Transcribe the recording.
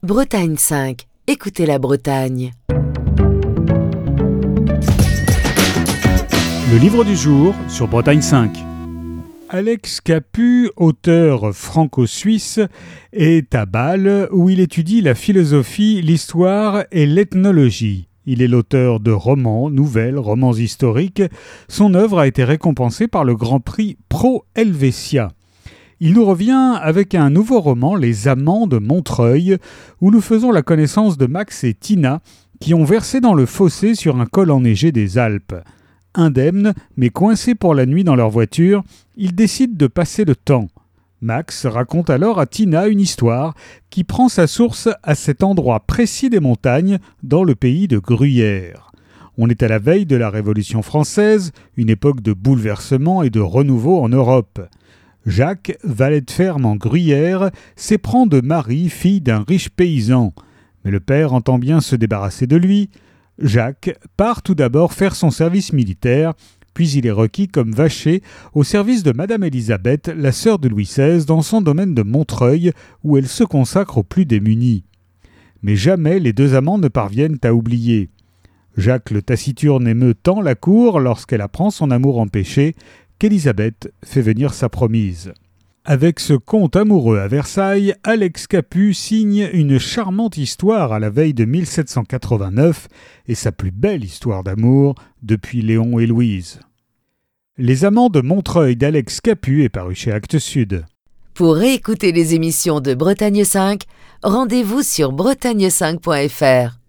Bretagne 5. Écoutez la Bretagne. Le livre du jour sur Bretagne 5. Alex Capu, auteur franco-suisse, est à Bâle où il étudie la philosophie, l'histoire et l'ethnologie. Il est l'auteur de romans, nouvelles, romans historiques. Son œuvre a été récompensée par le Grand Prix Pro Helvetia. Il nous revient avec un nouveau roman, Les Amants de Montreuil, où nous faisons la connaissance de Max et Tina, qui ont versé dans le fossé sur un col enneigé des Alpes. Indemnes, mais coincés pour la nuit dans leur voiture, ils décident de passer le temps. Max raconte alors à Tina une histoire qui prend sa source à cet endroit précis des montagnes, dans le pays de Gruyère. On est à la veille de la Révolution française, une époque de bouleversement et de renouveau en Europe. Jacques, valet de ferme en Gruyère, s'éprend de Marie, fille d'un riche paysan. Mais le père entend bien se débarrasser de lui. Jacques part tout d'abord faire son service militaire, puis il est requis comme vacher au service de Madame Élisabeth, la sœur de Louis XVI, dans son domaine de Montreuil, où elle se consacre aux plus démunis. Mais jamais les deux amants ne parviennent à oublier. Jacques le taciturne émeut tant la cour lorsqu'elle apprend son amour empêché qu'Élisabeth fait venir sa promise. Avec ce conte amoureux à Versailles, Alex Capu signe une charmante histoire à la veille de 1789 et sa plus belle histoire d'amour depuis Léon et Louise. Les Amants de Montreuil d'Alex Capu est paru chez Actes Sud. Pour réécouter les émissions de Bretagne 5, rendez-vous sur bretagne5.fr.